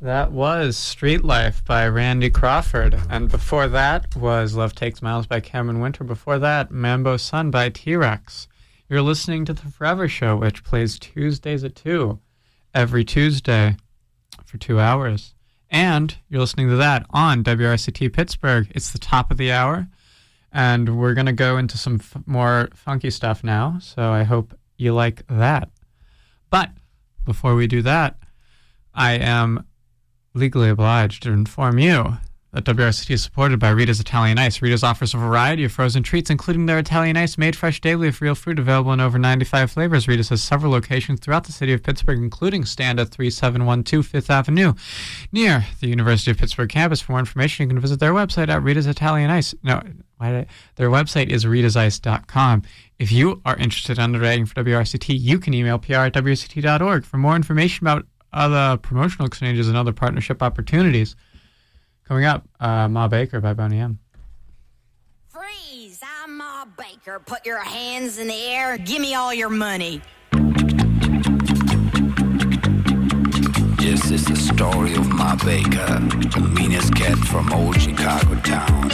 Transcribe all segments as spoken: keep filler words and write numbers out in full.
That was Street Life by Randy Crawford. And before that was Love Takes Miles by Cameron Winter. Before that, Mambo Sun by T-Rex. You're listening to The Forever Show, which plays Tuesdays at two, every Tuesday for two hours. And you're listening to that on W R C T Pittsburgh. It's the top of the hour, and we're going to go into some f- more funky stuff now, so I hope you like that. But before we do that, I am legally obliged to inform you that W R C T is supported by Rita's Italian Ice. Rita's offers a variety of frozen treats, including their Italian Ice made fresh daily with real fruit, available in over ninety-five flavors. Rita's has several locations throughout the city of Pittsburgh, including stand at three seven one two Fifth Avenue, near the University of Pittsburgh campus. For more information, you can visit their website at Rita's Italian Ice. No, why did I, their website is ritas ice dot com. If you are interested in underwriting for W R C T, you can email P R at W R C T dot org. For more information about other promotional exchanges and other partnership opportunities. Coming up, uh, Ma Baker by Boney M. Freeze! I'm Ma Baker. Put your hands in the air. Give me all your money. This is the story of Ma Baker, the meanest cat from old Chicago town.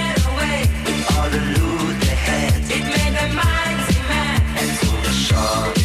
All the loot they had, it made them mighty man, and so the shark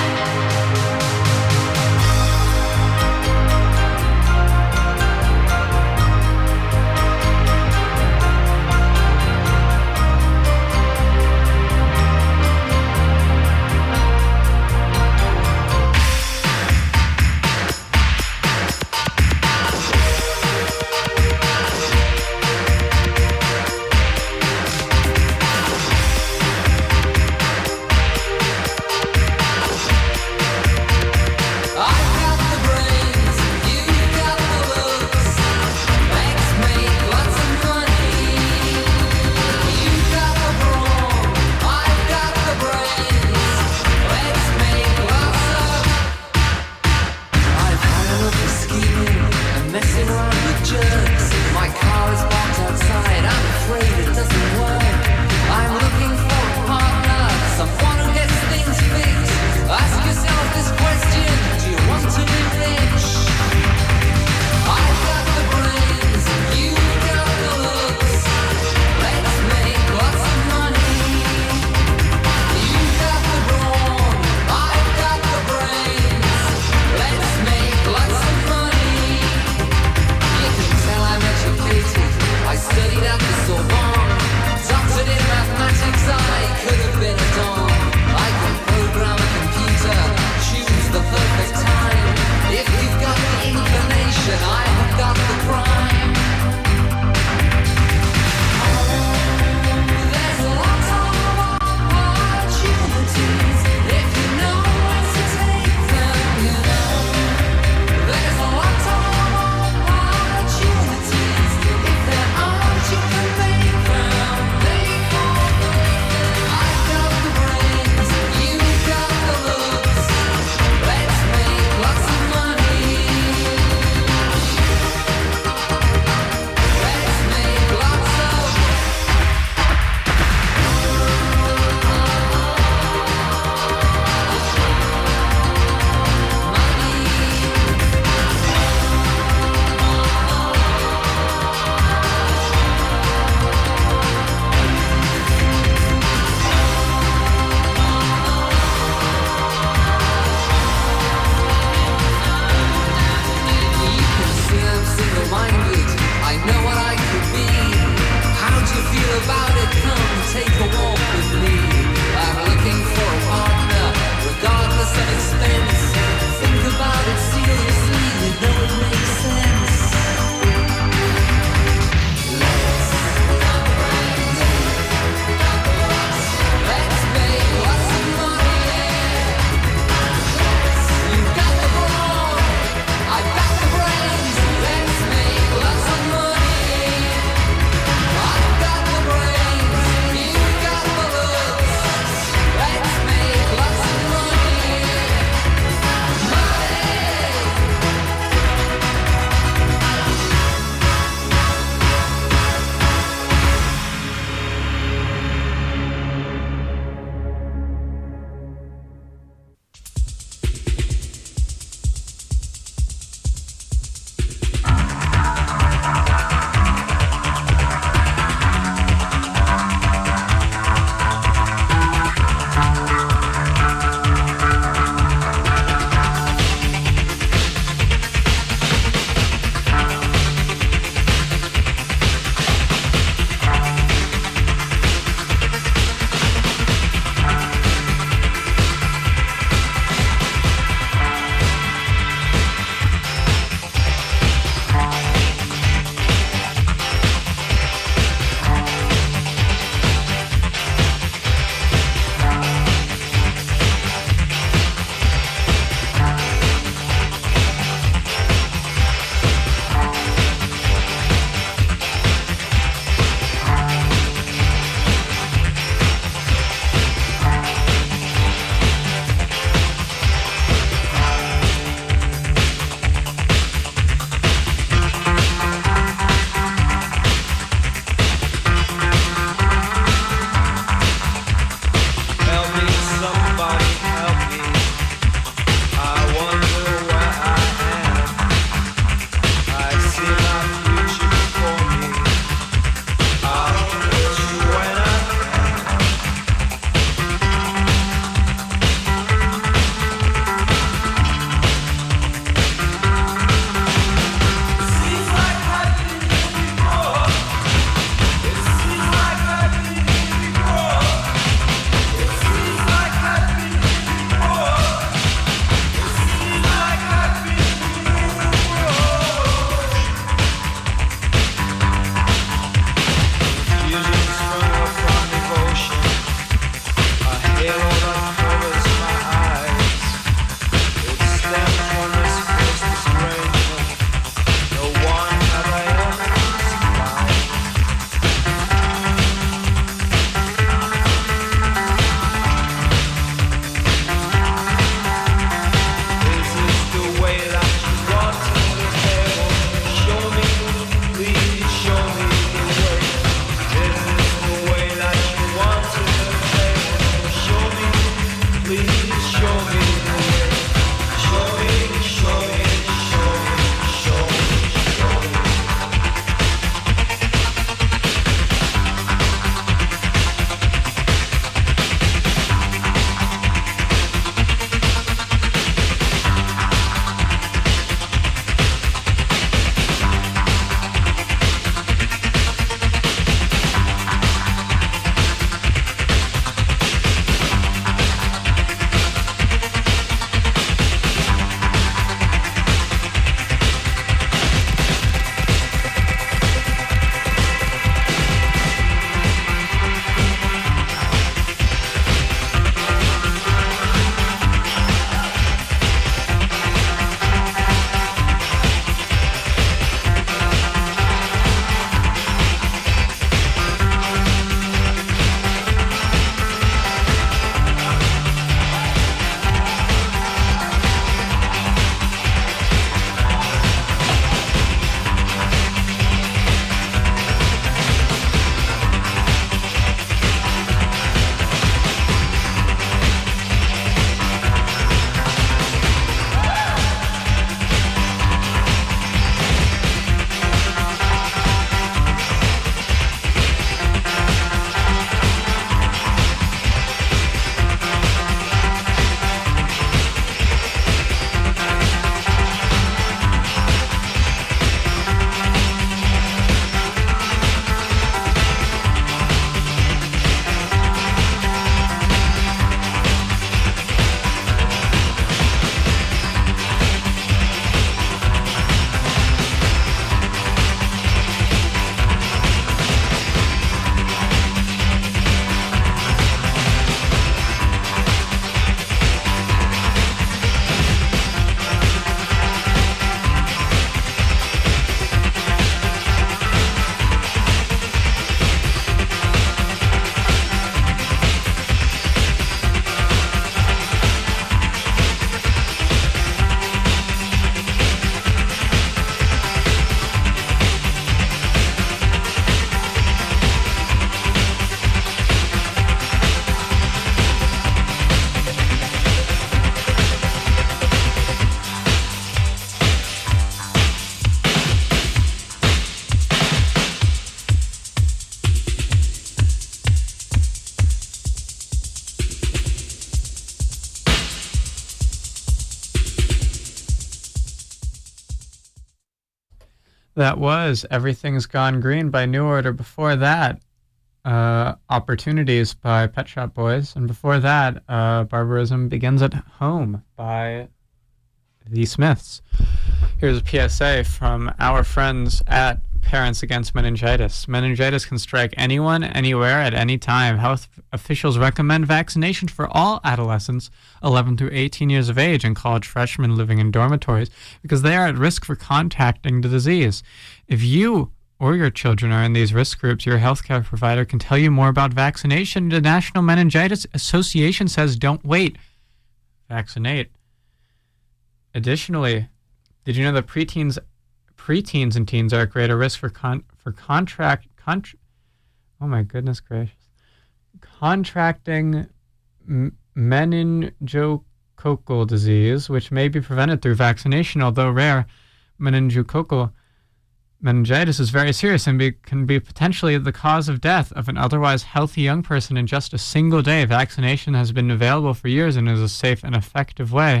That was Everything's Gone Green by New Order. Before that, uh, Opportunities by Pet Shop Boys. And before that, uh, Barbarism Begins at Home by The Smiths. Here's a P S A from our friends at Parents Against Meningitis. Meningitis can strike anyone, anywhere, at any time. Health officials recommend vaccination for all adolescents eleven through eighteen years of age and college freshmen living in dormitories because they are at risk for contacting the disease. If you or your children are in these risk groups, your healthcare provider can tell you more about vaccination. The National Meningitis Association says don't wait. Vaccinate. Additionally, did you know that preteens preteens and teens are at greater risk for con- for contract contra- oh my goodness gracious contracting m- meningococcal disease, which may be prevented through vaccination. Although rare, meningococcal meningitis is very serious and be, can be potentially the cause of death of an otherwise healthy young person in just a single day. Vaccination has been available for years and is a safe and effective way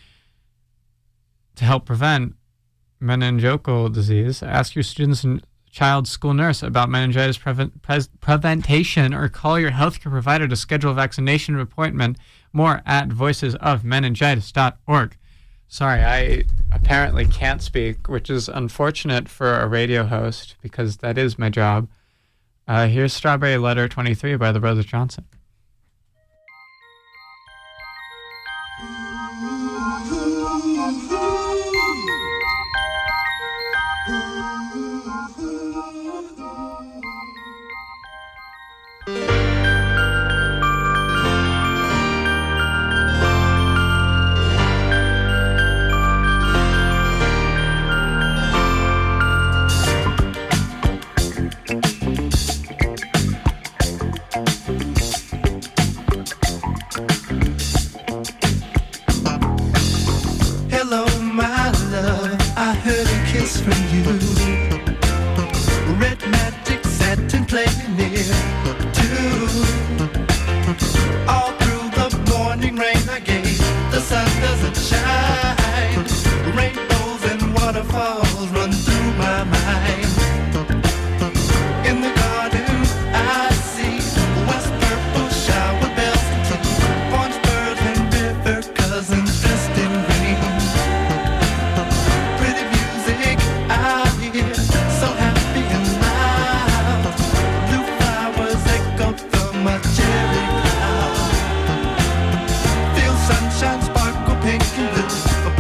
to help prevent meningococcal disease. Ask your students and child's school nurse about meningitis prevent, pres, prevention or call your healthcare provider to schedule a vaccination appointment. More at voices of meningitis dot org. Sorry, I apparently can't speak, which is unfortunate for a radio host because that is my job. Uh, here's Strawberry Letter twenty-three by the Brothers Johnson. Sunshine, sparkle, pink and blue.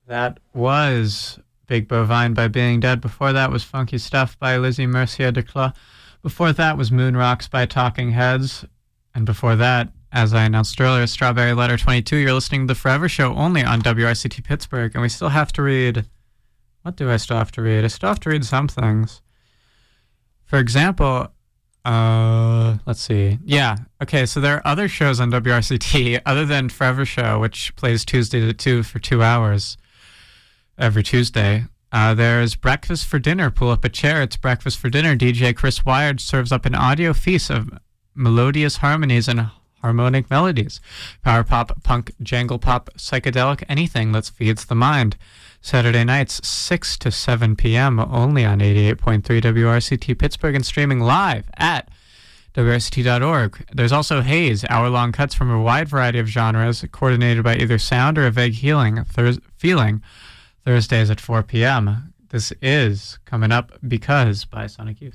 That was Big Bovine by Being Dead. Before that was Funky Stuff by Lizzie Mercier de Clos. Before that was Moon Rocks by Talking Heads. And before that, as I announced earlier, Strawberry Letter twenty-two. You're listening to The Forever Show only on W R C T Pittsburgh. And we still have to read... What do I still have to read? I still have to read some things. For example... Uh, let's see. Yeah. Okay. So there are other shows on W R C T other than Forever Show, which plays Tuesday to two for two hours every Tuesday. Uh, there's Breakfast for Dinner. Pull up a chair. It's Breakfast for Dinner. D J Chris Wired serves up an audio feast of melodious harmonies and harmonic melodies. Power pop, punk, jangle pop, psychedelic, anything that feeds the mind. Saturday nights, six to seven p.m. only on eighty-eight point three W R C T Pittsburgh and streaming live at W R C T dot org. There's also Haze, hour-long cuts from a wide variety of genres, coordinated by either sound or a vague healing, thurs- feeling, Thursdays at four p.m. This is Coming Up Because by Sonic Youth.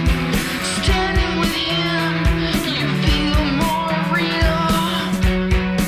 Standing with him, you feel more real.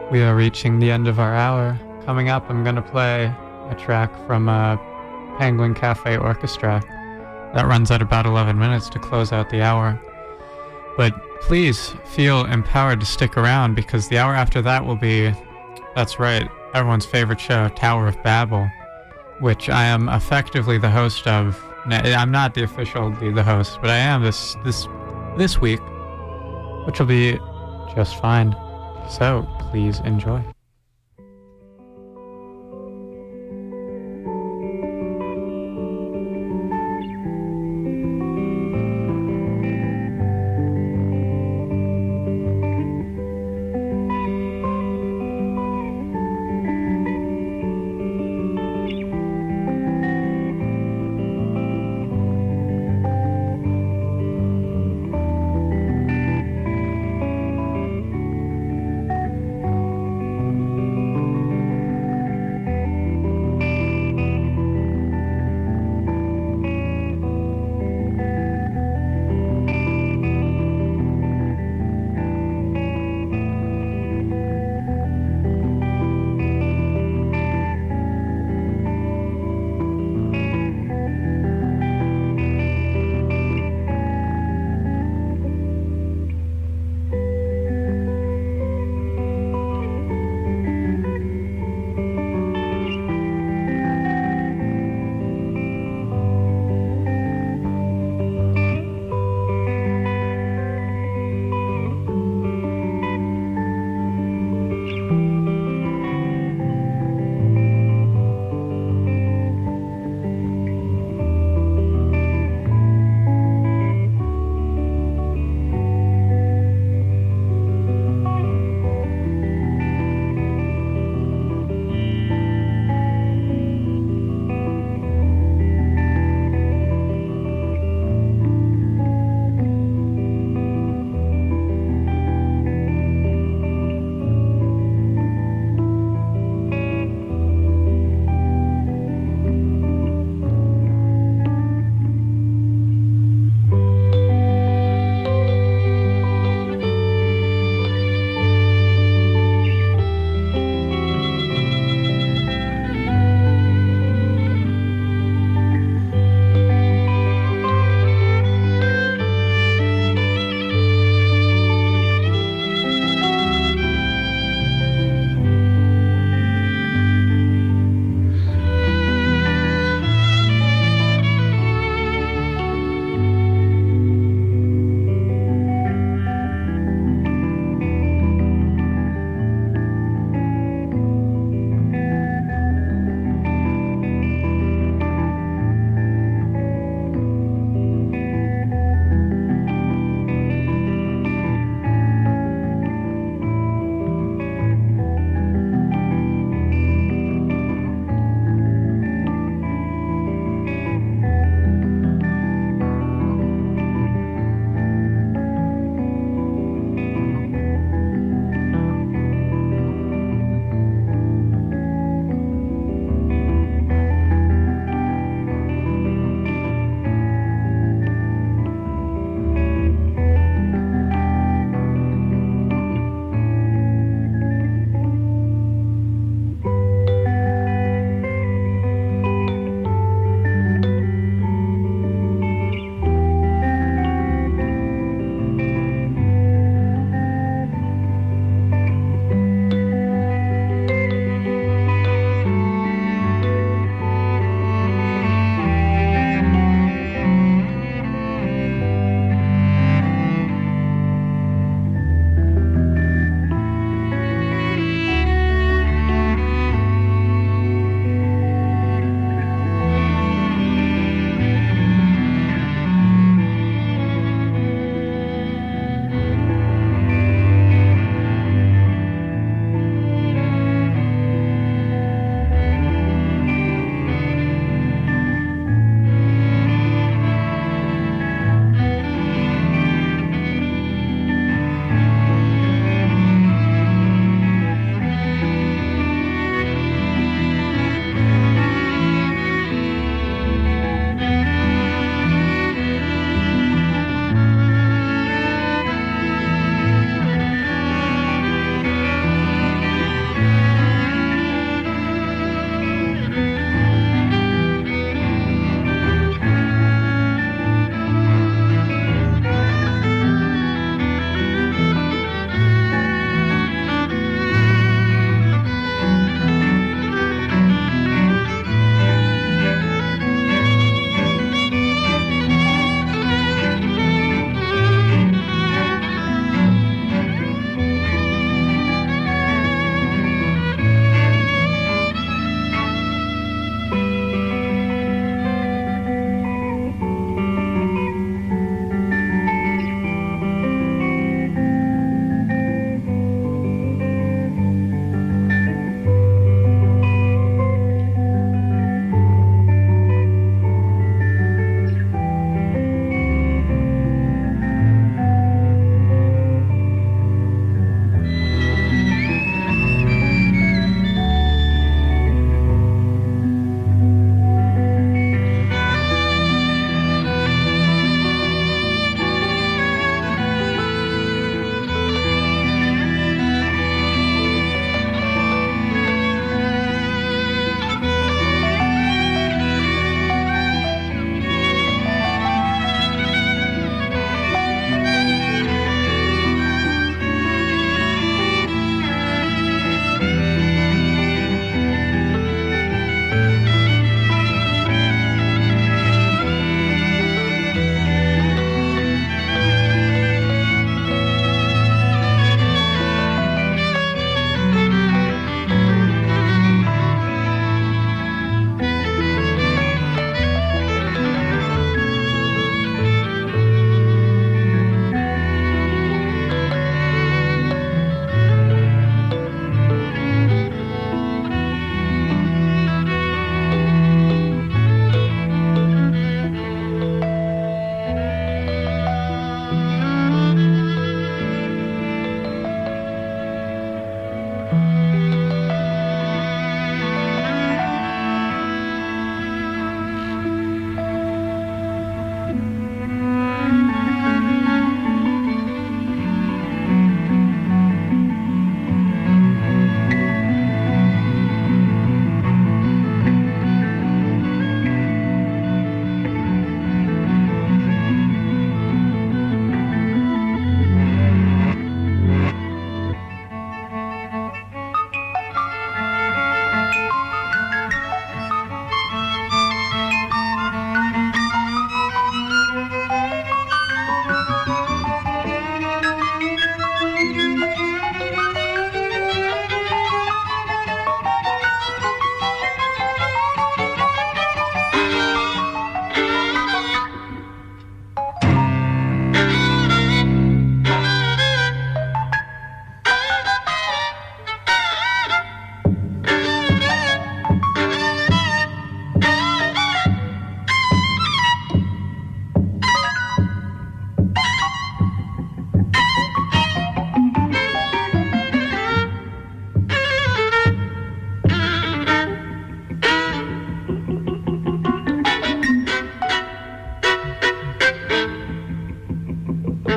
We are reaching the end of our hour. Coming up, I'm going to play a track from uh, Penguin Cafe Orchestra. That runs at about eleven minutes to close out the hour. But please feel empowered to stick around, because the hour after that will be, that's right, everyone's favorite show, Tower of Babel, which I am effectively the host of. I'm not the official the, the host, but I am this this this week, which will be just fine. So please enjoy.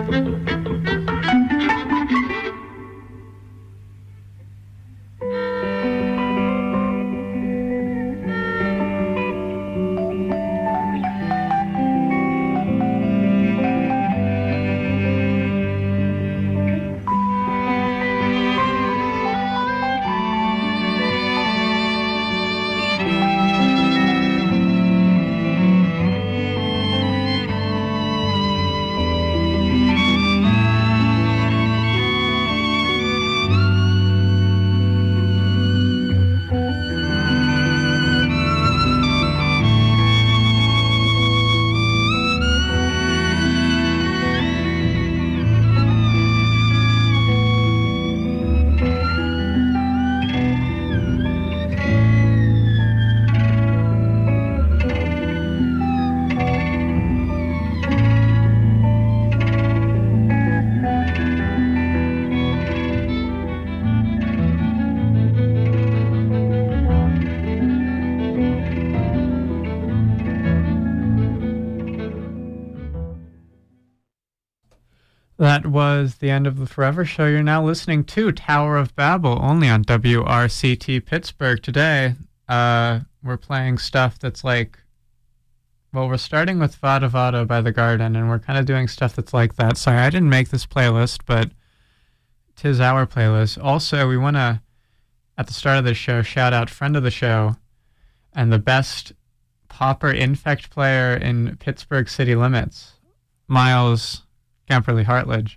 That was the end of the Forever Show. You're now listening to Tower of Babel, only on W R C T Pittsburgh. Today, uh, we're playing stuff that's like, well, we're starting with Vada Vada by The Garden, and we're kind of doing stuff that's like that. Sorry, I didn't make this playlist, but 'tis our playlist. Also, we want to, at the start of the show, shout out friend of the show and the best popper infect player in Pittsburgh city limits, Miles Camperly Hartledge.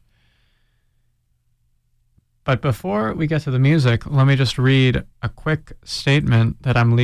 But before we get to the music, let me just read a quick statement that I'm leaving